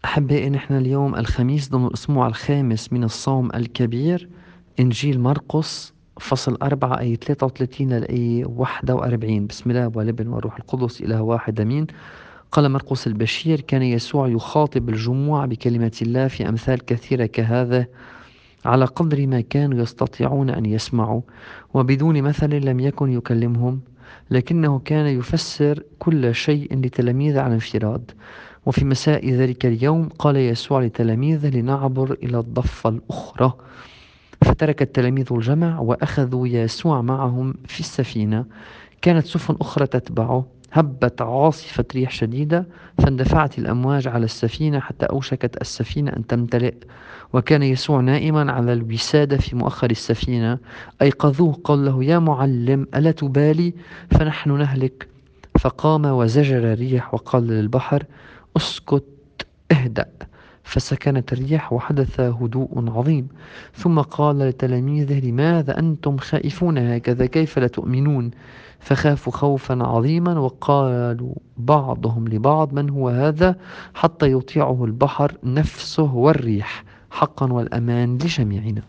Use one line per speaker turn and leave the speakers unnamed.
أحبائي، نحن اليوم الخميس ضمن الأسبوع الخامس من الصوم الكبير. إنجيل مرقس فصل 4 آية 33 للآية 41. بسم الله والابن والروح القدس إله واحد أمين. قال مرقس البشير: كان يسوع يخاطب الجموع بكلمة الله في أمثال كثيرة كهذا، على قدر ما كانوا يستطيعون أن يسمعوا، وبدون مثل لم يكن يكلمهم، لكنه كان يفسر كل شيء لتلاميذه على انفراد. وفي مساء ذلك اليوم قال يسوع لتلاميذه: لنعبر إلى الضفة الأخرى. فترك التلاميذ الجمع وأخذوا يسوع معهم في السفينة. كانت سفن أخرى تتبعه. هبت عاصفة ريح شديدة، فاندفعت الأمواج على السفينة حتى أوشكت السفينة أن تمتلئ. وكان يسوع نائما على الوسادة في مؤخر السفينة. أيقظوه، قال له: يا معلم، ألا تبالي فنحن نهلك؟ فقام وزجر الريح وقال للبحر: اسكت، اهدأ. فسكنت الريح وحدث هدوء عظيم. ثم قال لتلاميذه: لماذا أنتم خائفون هكذا؟ كيف لا تؤمنون؟ فخافوا خوفا عظيما، وقالوا بعضهم لبعض: من هو هذا حتى يطيعه البحر نفسه والريح؟ حقا والأمان لجميعنا.